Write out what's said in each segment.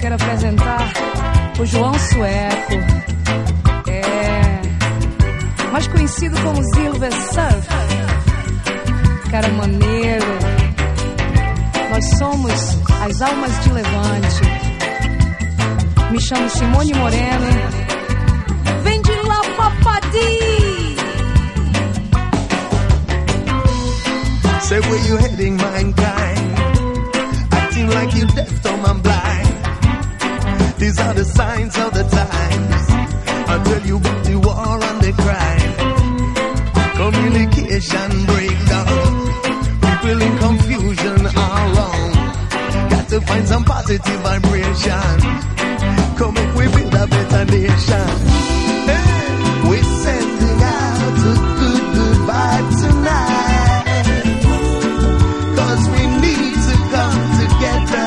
quero apresentar o João Sueco, mais conhecido como Silver Surf. Cara maneiro. Nós somos as Almas de Levante. Me chamo Simone Moreno. Vem de lá, papadi! Say where you heading, mankind? Acting like you deaf, dumb and blind. These are the signs of the times. I'll tell you about the war and the crime. Communication breakdown. People in confusion all wrong. Got to find some positive vibration. Come make we build a better nation. Hey, we're sending out a good vibe tonight. 'Cause we need to come together.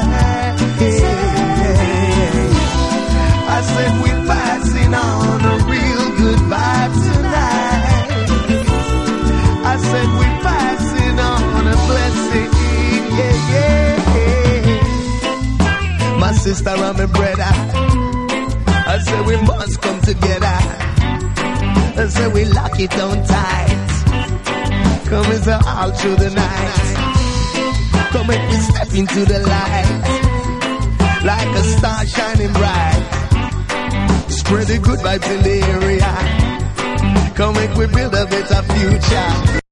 I said we're passing on a real good vibe tonight. I said we're passing on a blessing. My sister and my brother, I said we must come together. I said we lock it down tight. Come as all through the night. Come and we step into the light. Like a star shining bright. Spread the good vibes in the area. Come and we build a better future.